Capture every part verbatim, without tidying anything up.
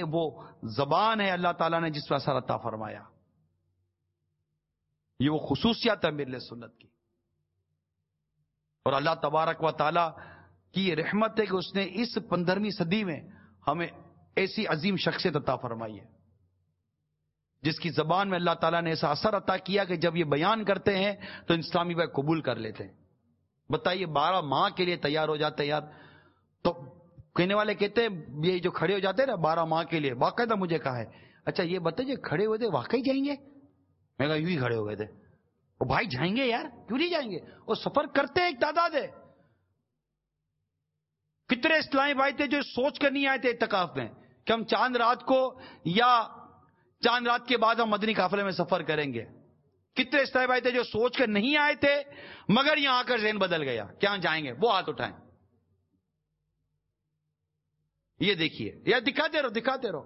یہ وہ زبان ہے اللہ تعالیٰ نے جس پر اثر عطا فرمایا. یہ وہ خصوصیات ہے میرے سنت کی. اور اللہ تبارک و تعالیٰ کی یہ رحمت ہے کہ اس نے اس پندرہویں صدی میں ہمیں ایسی عظیم شخصیت عطا فرمائی ہے جس کی زبان میں اللہ تعالیٰ نے ایسا اثر عطا کیا کہ جب یہ بیان کرتے ہیں تو اسلامی بھائی قبول کر لیتے ہیں. بتائیے بارہ ماہ کے لیے تیار ہو جاتے ہیں یار. تو کہنے والے کہتے ہیں یہ جو کھڑے ہو جاتے ہیں نا بارہ ماہ کے لیے, باقاعدہ مجھے کہا ہے اچھا یہ بتائیے کھڑے ہوئے تھے واقعی جائیں گے؟ میں کہا یوں ہی کھڑے ہو گئے تھے. وہ بھائی جائیں گے یار, کیوں نہیں جائیں گے؟ وہ سفر کرتے ہیں ایک تعداد ہے. کتنے اسلامی بھائی تھے جو سوچ کر نہیں آئے تھے اعتکاف میں کہ ہم چاند رات کو یا چاند رات کے بعد ہم مدنی قافلے میں سفر کریں گے. کتنے اسلامی بھائی تھے جو سوچ کر نہیں آئے تھے مگر یہاں آ کر ذہن بدل گیا کیا جائیں گے؟ وہ ہاتھ اٹھائیں. یہ دیکھیے یا دکھاتے رہو دکھاتے رہو.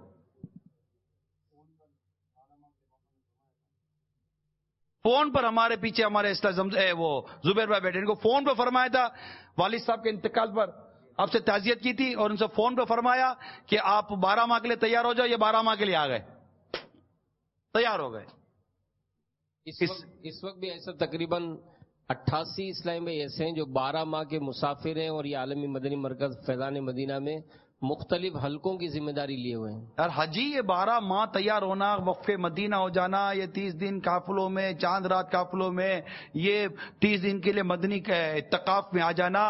فون پر ہمارے پیچھے ہمارے وہ زبیر بھائی بیٹھے, ان کو فون پہ فرمایا تھا والد صاحب کے انتقال پر آپ سے تعزیت کی تھی اور ان سے فون پہ فرمایا کہ آپ بارہ ماہ کے لیے تیار ہو جاؤ. یہ بارہ ماہ کے لیے آ گئے, تیار ہو گئے. اس وقت, اس وقت بھی ایسا تقریباً اٹھاسی اسلامی بھائی ایسے ہیں جو بارہ ماہ کے مسافر ہیں اور یہ عالمی مدنی مرکز فیضان مدینہ میں مختلف حلقوں کی ذمہ داری لیے ہوئے ہیں. اور حجی یہ بارہ ماہ تیار ہونا, وقف مدینہ ہو جانا, یہ تیس دن قافلوں میں, چاند رات قافلوں میں, یہ تیس دن کے لیے مدنی اعتکاف میں آ جانا.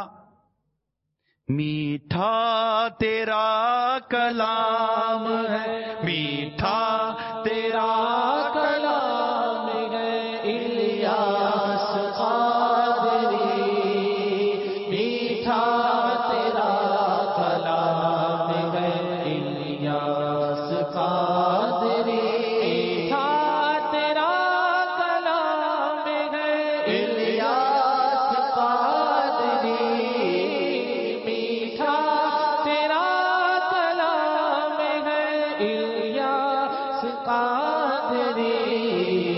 میٹھا تیرا کلام ہے, میٹھا تیرا کلام ہے الیاس قادری, میٹھا تیرا کلام ہے الیاس قادری, میٹھا تیرا کلام ہے الیاس قادری, میٹھا تیرا کلام ہے الیاس قادری.